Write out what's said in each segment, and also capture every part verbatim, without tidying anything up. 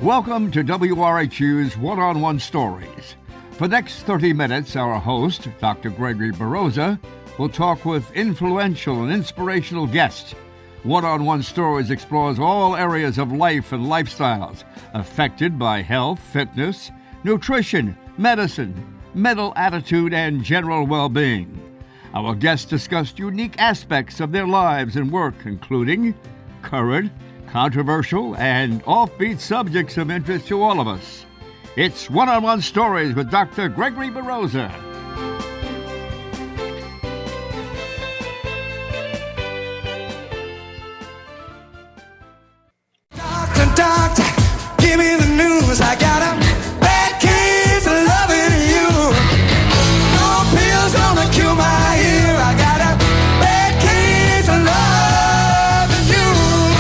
Welcome to W R H U's One-on-One Stories. For the next thirty minutes, our host, Doctor Gregory Barroza, will talk with influential and inspirational guests. One-on-One Stories explores all areas of life and lifestyles affected by health, fitness, nutrition, medicine, mental attitude, and general well-being. Our guests discussed unique aspects of their lives and work, including current, controversial, and offbeat subjects of interest to all of us. It's One-on-One Stories with Doctor Gregory Barroza. Doctor, doctor, give me the news. I got a bad case of loving you. No pills gonna cure my ear. I got a bad case of loving you.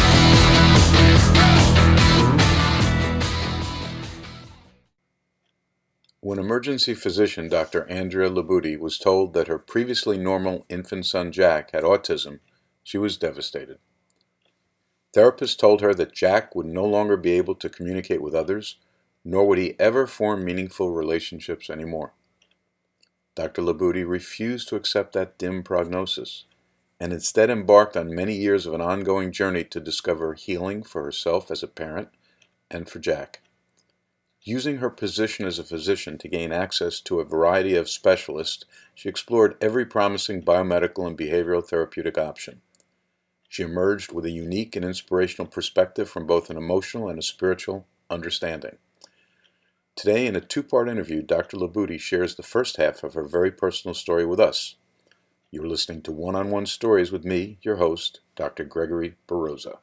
When emergency physician Doctor Andrea Labuti was told that her previously normal infant son Jack had autism, she was devastated. Therapists told her that Jack would no longer be able to communicate with others, nor would he ever form meaningful relationships anymore. Doctor Labuti refused to accept that dim prognosis, and instead embarked on many years of an ongoing journey to discover healing for herself as a parent and for Jack. Using her position as a physician to gain access to a variety of specialists, she explored every promising biomedical and behavioral therapeutic option. She emerged with a unique and inspirational perspective from both an emotional and a spiritual understanding. Today, in a two-part interview, Doctor Labuti shares the first half of her very personal story with us. You're listening to One-on-One Stories with me, your host, Doctor Gregory Barroza.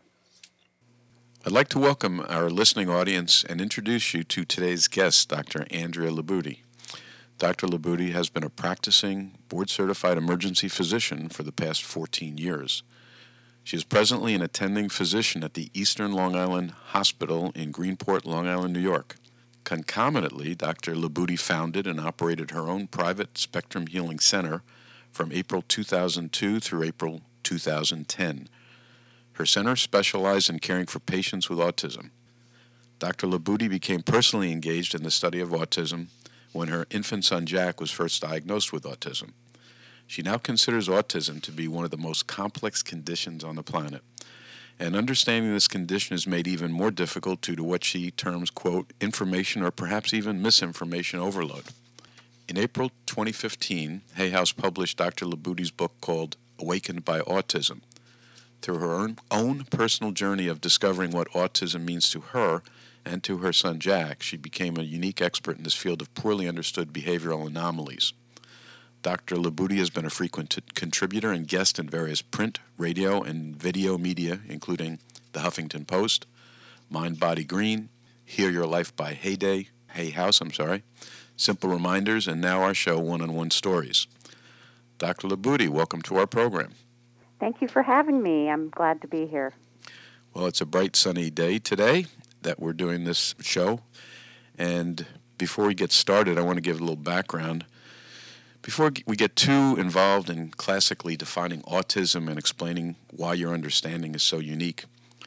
I'd like to welcome our listening audience and introduce you to today's guest, Doctor Andrea Labuti. Doctor Labuti has been a practicing, board-certified emergency physician for the past fourteen years. She is presently an attending physician at the Eastern Long Island Hospital in Greenport, Long Island, New York. Concomitantly, Doctor Labuti founded and operated her own private Spectrum Healing Center from April two thousand two through April two thousand ten. Her center specialized in caring for patients with autism. Doctor Labuti became personally engaged in the study of autism when her infant son Jack was first diagnosed with autism. She now considers autism to be one of the most complex conditions on the planet, and understanding this condition is made even more difficult due to what she terms, quote, information or perhaps even misinformation overload. In April twenty fifteen, Hay House published Doctor Labuti's book called Awakened by Autism. Through her own, own personal journey of discovering what autism means to her and to her son Jack, she became a unique expert in this field of poorly understood behavioral anomalies. Doctor Labuti has been a frequent t- contributor and guest in various print, radio, and video media, including The Huffington Post, Mind Body Green, Hear Your Life by Heyday, Hay House, I'm sorry, Simple Reminders, and now our show, One-on-One Stories. Doctor Labuti, welcome to our program. Thank you for having me. I'm glad to be here. Well, it's a bright, sunny day today that we're doing this show. And before we get started, I want to give a little background. Before we get too involved in classically defining autism and explaining why your understanding is so unique,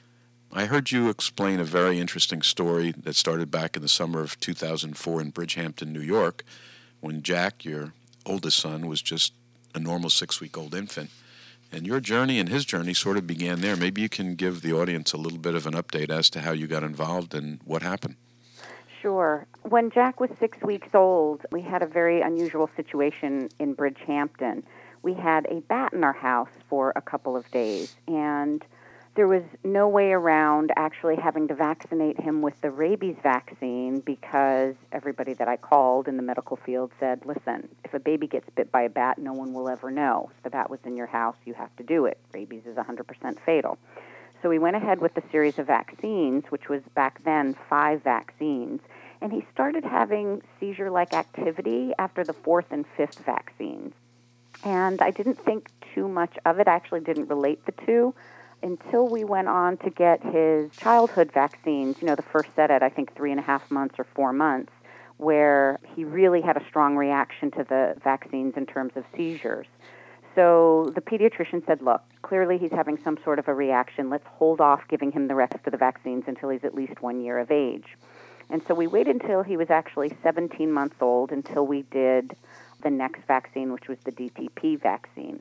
I heard you explain a very interesting story that started back in the summer of two thousand four in Bridgehampton, New York, when Jack, your oldest son, was just a normal six-week-old infant. And your journey and his journey sort of began there. Maybe you can give the audience a little bit of an update as to how you got involved and what happened. Sure. When Jack was six weeks old, we had a very unusual situation in Bridgehampton. We had a bat in our house for a couple of days, and there was no way around actually having to vaccinate him with the rabies vaccine because everybody that I called in the medical field said, listen, if a baby gets bit by a bat, no one will ever know. If the bat was in your house, you have to do it. Rabies is one hundred percent fatal. So we went ahead with the series of vaccines, which was back then five vaccines, and he started having seizure-like activity after the fourth and fifth vaccines. And I didn't think too much of it. I actually didn't relate the two until we went on to get his childhood vaccines, you know, the first set at, I think, three and a half months or four months, where he really had a strong reaction to the vaccines in terms of seizures. so the pediatrician said, look, clearly he's having some sort of a reaction. Let's hold off giving him the rest of the vaccines until he's at least one year of age. And so we waited until he was actually seventeen months old until we did the next vaccine, which was the D T P vaccine.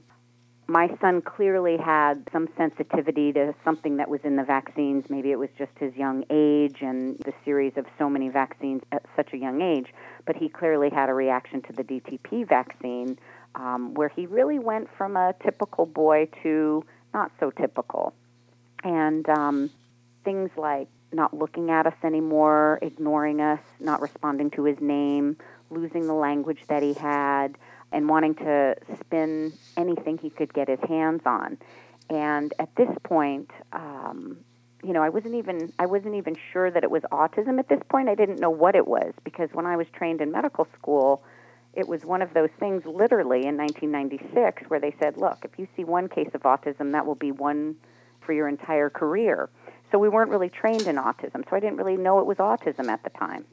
My son clearly had some sensitivity to something that was in the vaccines. Maybe it was just his young age and the series of so many vaccines at such a young age, but he clearly had a reaction to the D T P vaccine, um, where he really went from a typical boy to not so typical. And um, things like not looking at us anymore, ignoring us, not responding to his name, losing the language that he had, and wanting to spin anything he could get his hands on. And at this point, um, you know, I wasn't even I wasn't even sure that it was autism at this point. I didn't know what it was, because when I was trained in medical school, it was one of those things literally in nineteen ninety-six where they said, look, if you see one case of autism, that will be one for your entire career. So we weren't really trained in autism, so I didn't really know it was autism at the time.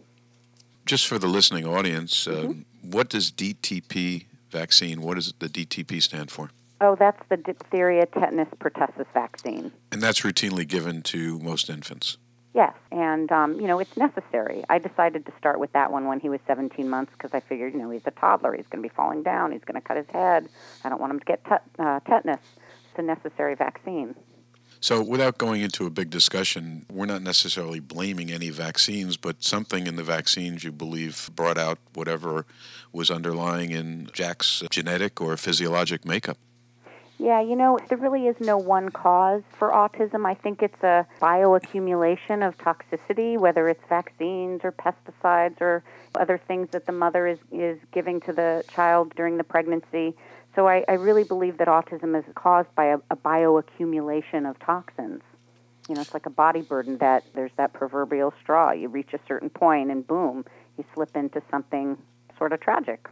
Just for the listening audience, Mm-hmm. um, what does D T P vaccine, what does the D T P stand for? Oh, that's the diphtheria, tetanus, pertussis vaccine. And that's routinely given to most infants. Yes, and, um, you know, it's necessary. I decided to start with that one when he was seventeen months because I figured, you know, he's a toddler. He's going to be falling down. He's going to cut his head. I don't want him to get tet- uh, tetanus. It's a necessary vaccine. So without going into a big discussion, we're not necessarily blaming any vaccines, but something in the vaccines you believe brought out whatever was underlying in Jack's genetic or physiologic makeup. Yeah, you know, there really is no one cause for autism. I think it's a bioaccumulation of toxicity, whether it's vaccines or pesticides or other things that the mother is, is giving to the child during the pregnancy. So I, I really believe that autism is caused by a, a bioaccumulation of toxins. You know, it's like a body burden that there's that proverbial straw. You reach a certain point and boom, you slip into something sort of tragic.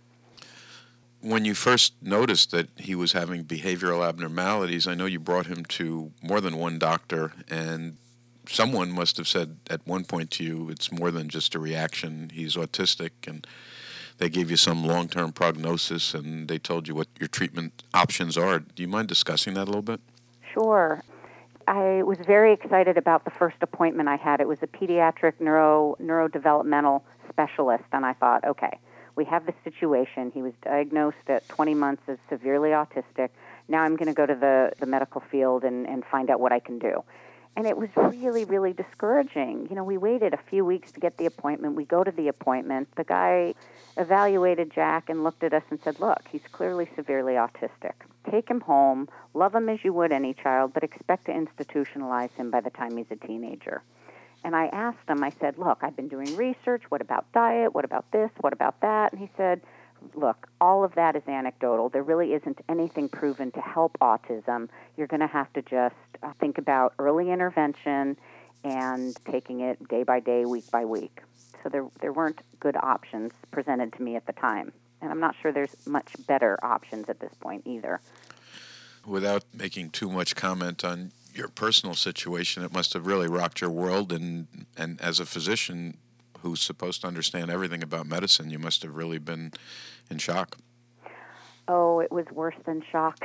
When you first noticed that he was having behavioral abnormalities, I know you brought him to more than one doctor, and someone must have said at one point to you, it's more than just a reaction, he's autistic, and they gave you some long-term prognosis, and they told you what your treatment options are. Do you mind discussing that a little bit? Sure. I was very excited about the first appointment I had. It was a pediatric neuro neurodevelopmental specialist, and I thought, okay, we have this situation. He was diagnosed at twenty months as severely autistic. Now I'm going to go to the, the medical field and, and find out what I can do. And it was really, really discouraging. You know, we waited a few weeks to get the appointment. We go to the appointment. The guy evaluated Jack and looked at us and said, look, he's clearly severely autistic. Take him home, love him as you would any child, but expect to institutionalize him by the time he's a teenager. And I asked him, I said, look, I've been doing research. What about diet? What about this? What about that? And he said, look, all of that is anecdotal. There really isn't anything proven to help autism. You're going to have to just uh, think about early intervention and taking it day by day, week by week. So there there weren't good options presented to me at the time. And I'm not sure there's much better options at this point either. Without making too much comment on your personal situation, it must have really rocked your world, and, and as a physician who's supposed to understand everything about medicine, you must have really been in shock. Oh, it was worse than shock.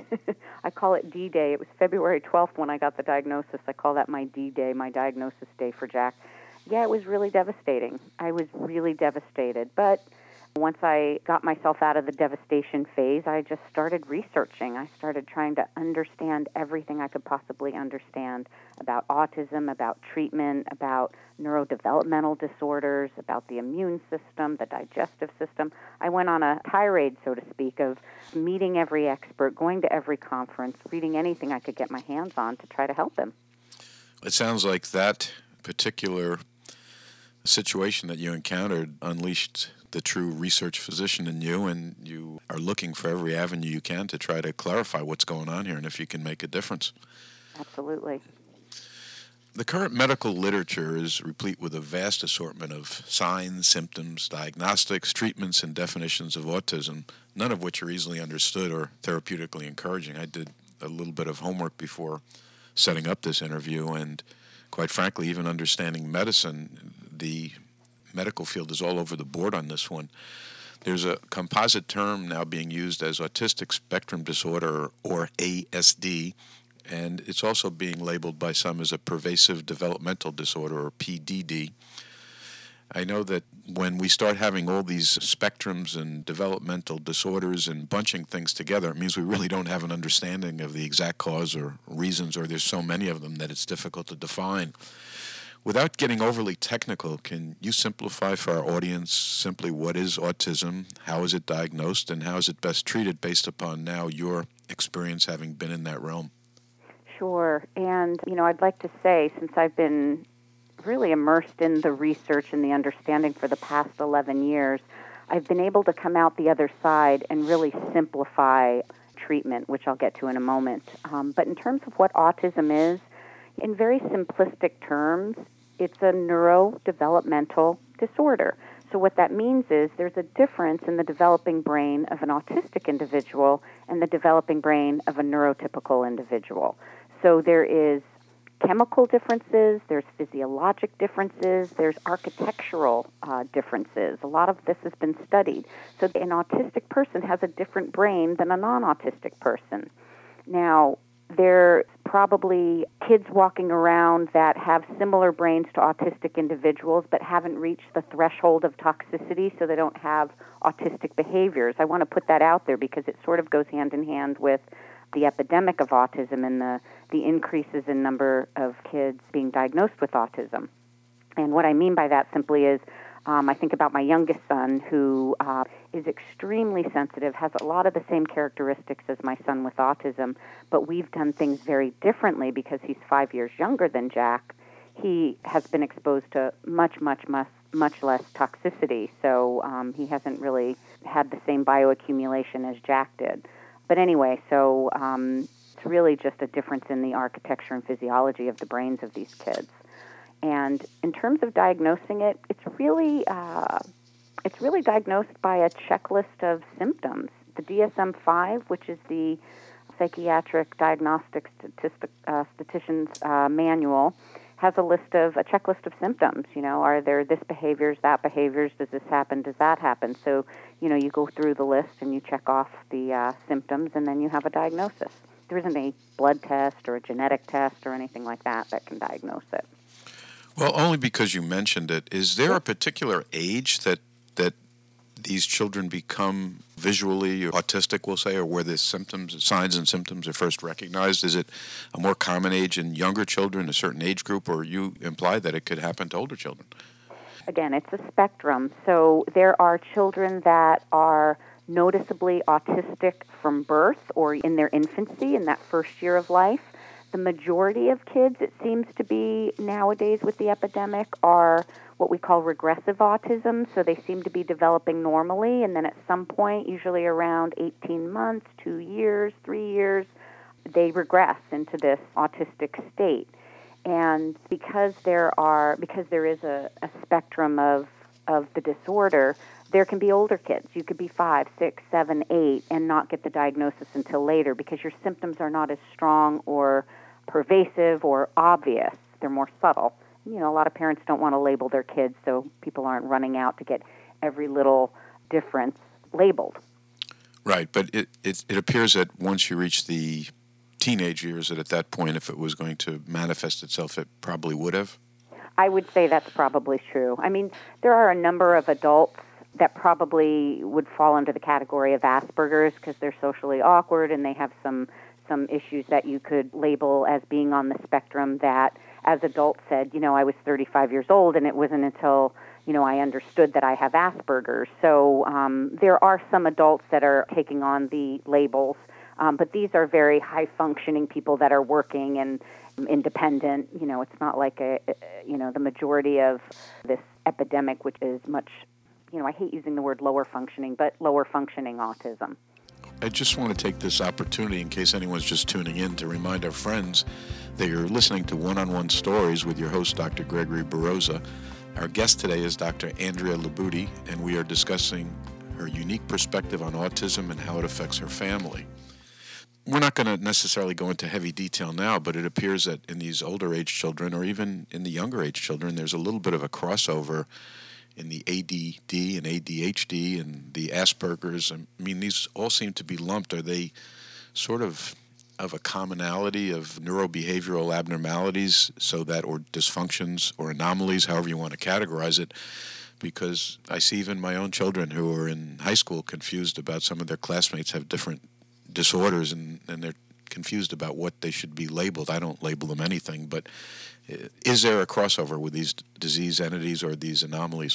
I call it D-Day. It was February twelfth when I got the diagnosis. I call that my D-Day, my diagnosis day for Jack. Yeah, it was really devastating. I was really devastated. But once I got myself out of the devastation phase, I just started researching. I started trying to understand everything I could possibly understand about autism, about treatment, about neurodevelopmental disorders, about the immune system, the digestive system. I went on a tirade, so to speak, of meeting every expert, going to every conference, reading anything I could get my hands on to try to help him. It sounds like that particular situation that you encountered unleashed the true research physician in you, and you are looking for every avenue you can to try to clarify what's going on here and if you can make a difference. Absolutely. The current medical literature is replete with a vast assortment of signs, symptoms, diagnostics, treatments, and definitions of autism, none of which are easily understood or therapeutically encouraging. I did a little bit of homework before setting up this interview, and quite frankly, even understanding medicine, the medical field is all over the board on this one. There's a composite term now being used as autistic spectrum disorder, or A S D, and it's also being labeled by some as a pervasive developmental disorder, or P D D. I know that when we start having all these spectrums and developmental disorders and bunching things together, it means we really don't have an understanding of the exact cause or reasons, or there's so many of them that it's difficult to define. Without getting overly technical, can you simplify for our audience simply what is autism, how is it diagnosed, and how is it best treated based upon now your experience having been in that realm? Sure. And, you know, I'd like to say, since I've been really immersed in the research and the understanding for the past eleven years, I've been able to come out the other side and really simplify treatment, which I'll get to in a moment. Um, but in terms of what autism is, in very simplistic terms, it's a neurodevelopmental disorder. So what that means is there's a difference in the developing brain of an autistic individual and the developing brain of a neurotypical individual. So there is chemical differences, there's physiologic differences, there's architectural uh, differences. A lot of this has been studied. So an autistic person has a different brain than a non-autistic person. Now, there's probably kids walking around that have similar brains to autistic individuals but haven't reached the threshold of toxicity, so they don't have autistic behaviors. I want to put that out there because it sort of goes hand in hand with the epidemic of autism and the, the increases in number of kids being diagnosed with autism. And what I mean by that simply is um, I think about my youngest son, who uh, is extremely sensitive, has a lot of the same characteristics as my son with autism, but we've done things very differently because he's five years younger than Jack. He has been exposed to much, much, much, much less toxicity, so um, he hasn't really had the same bioaccumulation as Jack did. But anyway, so um, it's really just a difference in the architecture and physiology of the brains of these kids. And in terms of diagnosing it, it's really uh, it's really diagnosed by a checklist of symptoms. The D S M five, which is the Psychiatric Diagnostic Statistic, uh, Statistician's uh, Manual, has a list of a checklist of symptoms. You know, are there this behaviors, that behaviors? Does this happen? Does that happen? So, you know, you go through the list and you check off the uh, symptoms, and then you have a diagnosis. There isn't a blood test or a genetic test or anything like that that can diagnose it. Well, only because you mentioned it. Is there a particular age that that these children become visually autistic, we'll say, or where the symptoms, signs and symptoms are first recognized? Is it a more common age in younger children, a certain age group, or you imply that it could happen to older children? Again, it's a spectrum. So there are children that are noticeably autistic from birth or in their infancy, in that first year of life. The majority of kids, it seems to be nowadays with the epidemic, are what we call regressive autism. So they seem to be developing normally, and then at some point, usually around eighteen months, two years, three years, they regress into this autistic state. And because there are, because there is a, a spectrum of, of the disorder, there can be older kids. You could be five, six, seven, eight, and not get the diagnosis until later because your symptoms are not as strong or pervasive or obvious. They're more subtle. You know, a lot of parents don't want to label their kids, so people aren't running out to get every little difference labeled. Right, but it, it, it appears that once you reach the teenage years, that at that point, if it was going to manifest itself, it probably would have? I would say that's probably true. I mean, there are a number of adults that probably would fall into the category of Asperger's because they're socially awkward and they have some some issues that you could label as being on the spectrum that, as adults said, you know, I was thirty-five years old and it wasn't until, you know, I understood that I have Asperger's. So um, there are some adults that are taking on the labels, um, but these are very high-functioning people that are working and independent. You know, it's not like, a, you know, the majority of this epidemic, which is much, you know, I hate using the word lower functioning, but lower functioning autism. I just want to take this opportunity, in case anyone's just tuning in, to remind our friends that you're listening to One-on-One Stories with your host, Doctor Gregory Baroza. Our guest today is Doctor Andrea Laboudi, and we are discussing her unique perspective on autism and how it affects her family. We're not going to necessarily go into heavy detail now, but it appears that in these older age children, or even in the younger age children, there's a little bit of a crossover in the A D D and A D H D and the Asperger's. I mean, these all seem to be lumped. Are they sort of of a commonality of neurobehavioral abnormalities, so that, or dysfunctions or anomalies, however you want to categorize it? Because I see even my own children who are in high school confused about some of their classmates have different disorders, and, and they're confused about what they should be labeled. I don't label them anything, but is there a crossover with these disease entities or these anomalies?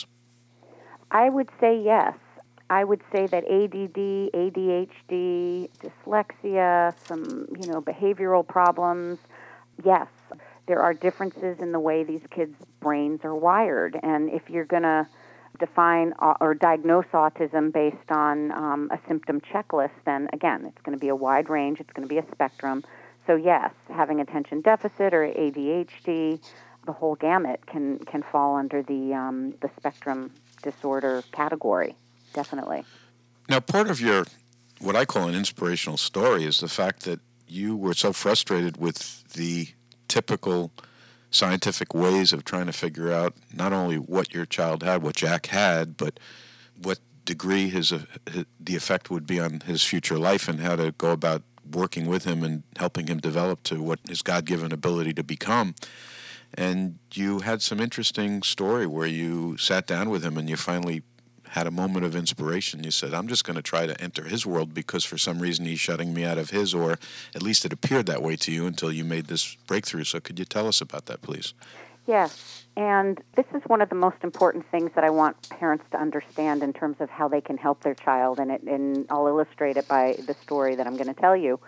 I would say yes. I would say that A D D, A D H D, dyslexia, some, you know, behavioral problems, yes, there are differences in the way these kids' brains are wired. And if you're going to define or diagnose autism based on um, a symptom checklist, then again, it's going to be a wide range, it's going to be a spectrum. So yes, having attention deficit or A D H D, the whole gamut can, can fall under the um, the spectrum disorder category. Definitely. Now, part of your, what I call an inspirational story, is the fact that you were so frustrated with the typical scientific ways of trying to figure out not only what your child had, what Jack had, but what degree his, uh, his the effect would be on his future life, and how to go about working with him and helping him develop to what his God-given ability to become. And you had some interesting story where you sat down with him and you finally had a moment of inspiration. You said, I'm just going to try to enter his world because for some reason he's shutting me out of his, or at least it appeared that way to you until you made this breakthrough. So could you tell us about that, please? Yes, and this is one of the most important things that I want parents to understand in terms of how they can help their child, and, it, and I'll illustrate it by the story that I'm going to tell you.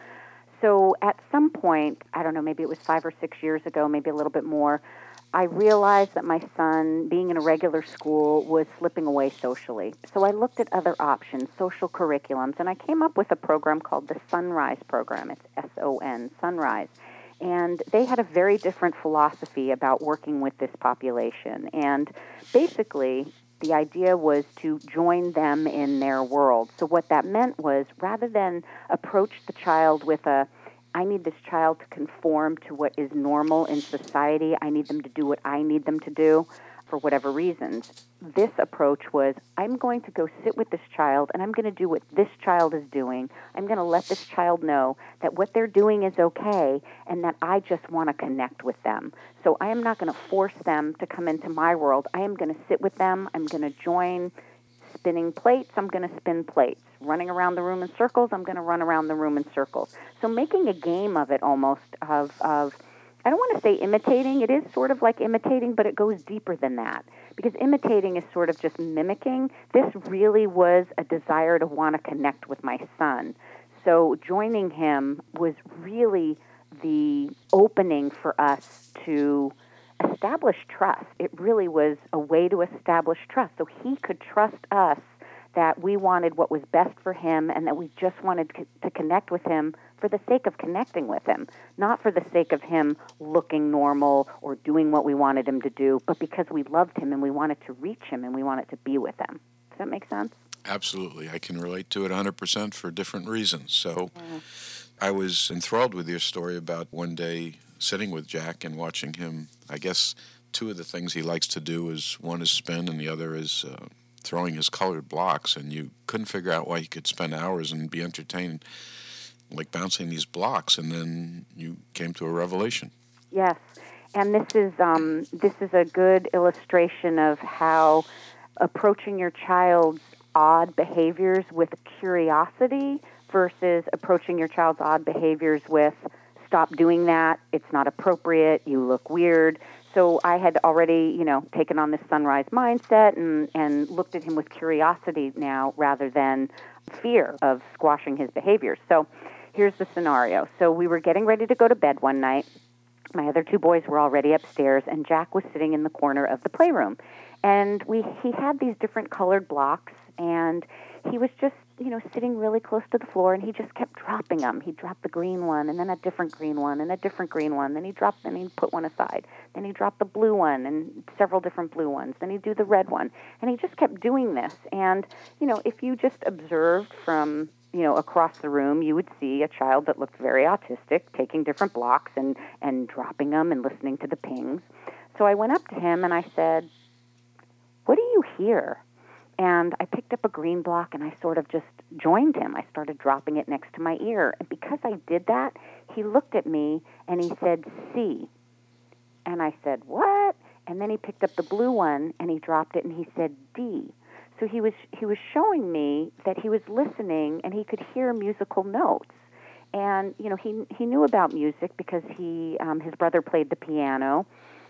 So at some point, I don't know, maybe it was five or six years ago, maybe a little bit more, I realized that my son, being in a regular school, was slipping away socially. So I looked at other options, social curriculums, and I came up with a program called the Sonrise Program. It's S O N, Sonrise. And they had a very different philosophy about working with this population. And basically, the idea was to join them in their world. So what that meant was, rather than approach the child with a, I need this child to conform to what is normal in society, I need them to do what I need them to do for whatever reasons. This approach was, I'm going to go sit with this child and I'm going to do what this child is doing. I'm going to let this child know that what they're doing is okay and that I just want to connect with them. So I am not going to force them to come into my world. I am going to sit with them. I'm going to join spinning plates. I'm going to spin plates. Running around the room in circles. I'm going to run around the room in circles. So making a game of it almost of, of I don't want to say imitating. It is sort of like imitating, but it goes deeper than that. Because imitating is sort of just mimicking. This really was a desire to want to connect with my son. So joining him was really the opening for us to establish trust. It really was a way to establish trust. So he could trust us that we wanted what was best for him and that we just wanted to connect with him for the sake of connecting with him, not for the sake of him looking normal or doing what we wanted him to do, but because we loved him and we wanted to reach him and we wanted to be with him. Does that make sense? Absolutely. I can relate to it one hundred percent for different reasons. So Yeah. I was enthralled with your story about one day sitting with Jack and watching him. I guess two of the things he likes to do is, one is spin and the other is uh, throwing his colored blocks, and you couldn't figure out why he could spend hours and be entertained like bouncing these blocks, and then you came to a revelation. Yes, and this is um, this is a good illustration of how approaching your child's odd behaviors with curiosity versus approaching your child's odd behaviors with, stop doing that, it's not appropriate, you look weird. So I had already, you know, taken on this Sonrise mindset and, and looked at him with curiosity now rather than fear of squashing his behaviors. So here's the scenario. So we were getting ready to go to bed one night. My other two boys were already upstairs, and Jack was sitting in the corner of the playroom. And we he had these different colored blocks, and he was just, you know, sitting really close to the floor, and he just kept dropping them. He dropped the green one, and then a different green one, and a different green one. Then he dropped, and he put one aside. Then he dropped the blue one, and several different blue ones. Then he'd do the red one. And he just kept doing this. And, you know, if you just observed from, you know, across the room, you would see a child that looked very autistic, taking different blocks and, and dropping them and listening to the pings. So I went up to him, and I said, what do you hear. And I picked up a green block and I sort of just joined him. I started dropping it next to my ear. And because I did that, he looked at me and he said, C. And I said, what? And then he picked up the blue one and he dropped it and he said, D. So he was he was showing me that he was listening and he could hear musical notes. And, you know, he he knew about music because he um, his brother played the piano.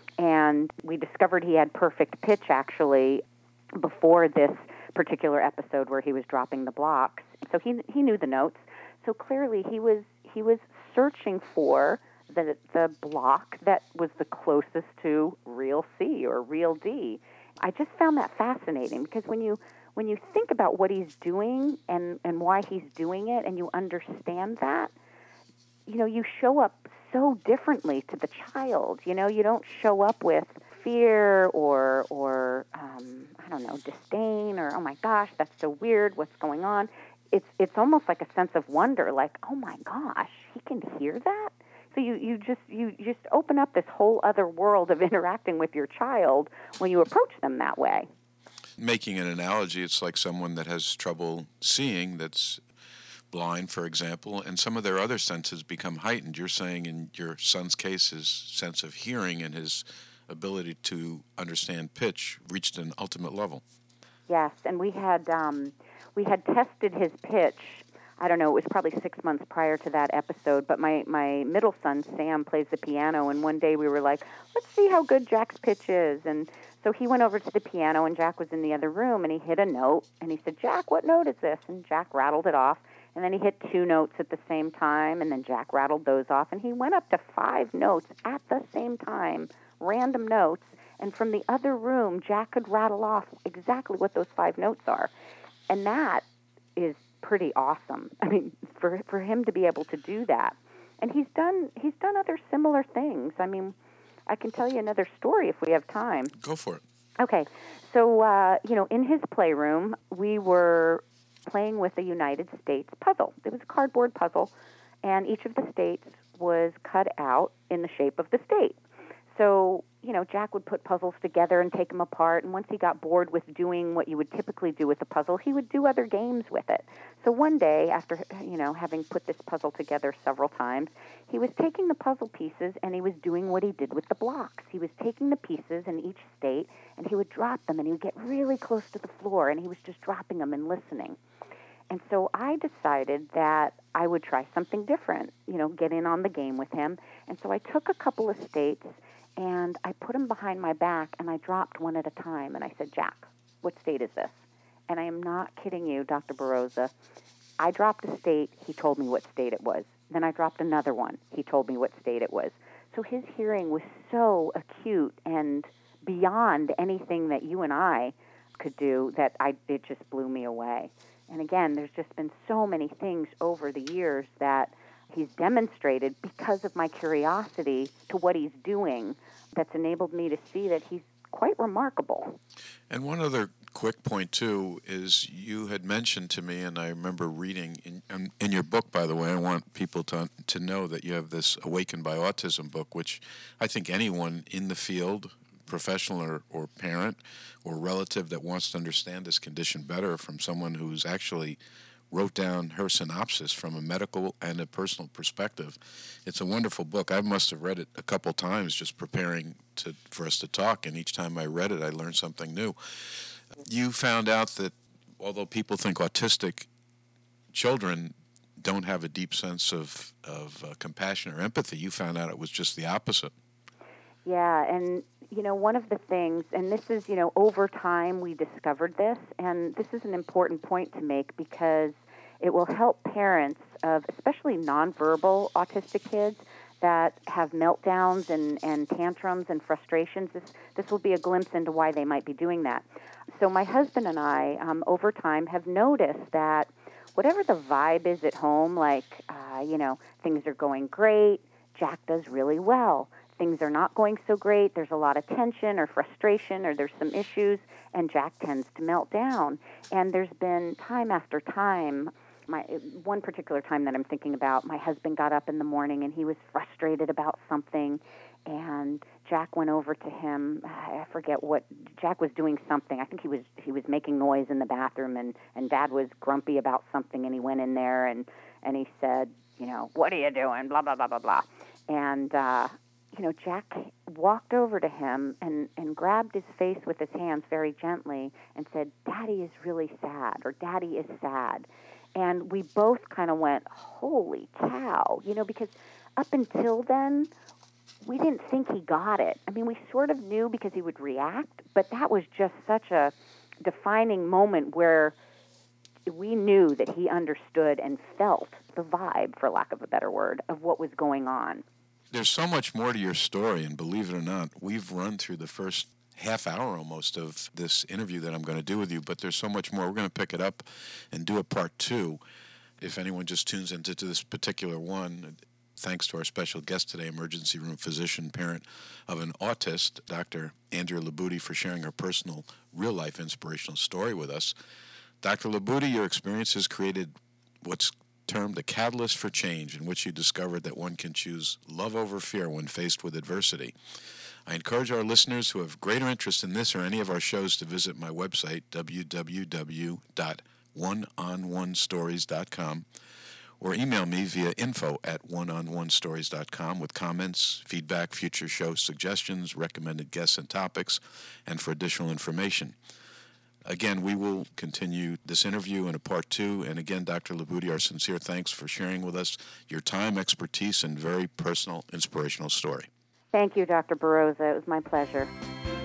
And we discovered he had perfect pitch, actually, before this particular episode where he was dropping the blocks. So he he knew the notes. So clearly he was he was searching for the the block that was the closest to real C or real D. I just found that fascinating because when you when you think about what he's doing and, and why he's doing it and you understand that, you know, you show up so differently to the child. You know, you don't show up with fear or, or um, I don't know, disdain or, oh my gosh, that's so weird, what's going on? It's it's almost like a sense of wonder, like, oh my gosh, he can hear that? So you, you just you just open up this whole other world of interacting with your child when you approach them that way. Making an analogy, it's like someone that has trouble seeing, that's blind, for example, and some of their other senses become heightened. You're saying in your son's case, his sense of hearing and his ability to understand pitch reached an ultimate level. Yes, and we had um, we had tested his pitch. I don't know, it was probably six months prior to that episode, but my, my middle son, Sam, plays the piano, and one day we were like, let's see how good Jack's pitch is. And so he went over to the piano, and Jack was in the other room, and he hit a note, and he said, Jack, what note is this? And Jack rattled it off, and then he hit two notes at the same time, and then Jack rattled those off, and he went up to five notes at the same time, random notes, and from the other room, Jack could rattle off exactly what those five notes are. And that is pretty awesome. I mean, for for him to be able to do that. And he's done he's done other similar things. I mean, I can tell you another story if we have time. Go for it. Okay. So, uh, you know, in his playroom, we were playing with a United States puzzle. It was a cardboard puzzle, and each of the states was cut out in the shape of the state. So, you know, Jack would put puzzles together and take them apart, and once he got bored with doing what you would typically do with a puzzle, he would do other games with it. So one day, after, you know, having put this puzzle together several times, he was taking the puzzle pieces and he was doing what he did with the blocks. He was taking the pieces in each state, and he would drop them, and he would get really close to the floor, and he was just dropping them and listening. And so I decided that I would try something different, you know, get in on the game with him. And so I took a couple of states, and I put them behind my back, and I dropped one at a time. And I said, Jack, what state is this? And I am not kidding you, Doctor Baroza. I dropped a state. He told me what state it was. Then I dropped another one. He told me what state it was. So his hearing was so acute and beyond anything that you and I could do that I it just blew me away. And again, there's just been so many things over the years that he's demonstrated because of my curiosity to what he's doing that's enabled me to see that he's quite remarkable. And one other quick point, too, is you had mentioned to me, and I remember reading in, in, in your book, by the way, I want people to, to know that you have this Awakened by Autism book, which I think anyone in the field, professional or, or parent or relative that wants to understand this condition better from someone who's actually wrote down her synopsis from a medical and a personal perspective. It's a wonderful book. I must have read it a couple times just preparing to, for us to talk, and each time I read it, I learned something new. You found out that although people think autistic children don't have a deep sense of, of uh, compassion or empathy, you found out it was just the opposite. Yeah, and, you know, one of the things, and this is, you know, over time we discovered this, and this is an important point to make because it will help parents of especially nonverbal autistic kids that have meltdowns and, and tantrums and frustrations. This, this will be a glimpse into why they might be doing that. So my husband and I, um, over time, have noticed that whatever the vibe is at home, like, uh, you know, things are going great, Jack does really well. Things are not going so great, there's a lot of tension or frustration or there's some issues, and Jack tends to melt down. And there's been time after time, my one particular time that I'm thinking about, my husband got up in the morning and he was frustrated about something, And Jack went over to him. I forget what Jack was doing. Something. I think he was he was making noise in the bathroom, and, and Dad was grumpy about something. And he went in there and, and he said, you know, what are you doing? Blah blah blah blah blah. And uh, you know, Jack walked over to him and, and grabbed his face with his hands very gently and said, "Daddy is really sad," or "Daddy is sad." And we both kind of went, "Holy cow," you know, because up until then, we didn't think he got it. I mean, we sort of knew because he would react, but that was just such a defining moment where we knew that he understood and felt the vibe, for lack of a better word, of what was going on. There's so much more to your story, and believe it or not, we've run through the first half hour almost of this interview that I'm going to do with you, but there's so much more. We're going to pick it up and do a part two. If anyone just tunes into this particular one, thanks to our special guest today, emergency room physician, parent of an autist, Doctor Andrea Laboudi, for sharing her personal, real-life inspirational story with us. Doctor Laboudi, your experience has created what's termed a catalyst for change, in which you discovered that one can choose love over fear when faced with adversity. I encourage our listeners who have greater interest in this or any of our shows to visit my website, w w w dot one on one stories dot com, or email me via info at one on one stories dot com with comments, feedback, future show suggestions, recommended guests and topics, and for additional information. Again, we will continue this interview in a part two. And again, Doctor Laboudi, our sincere thanks for sharing with us your time, expertise, and very personal, inspirational story. Thank you, Doctor Barroza. It was my pleasure.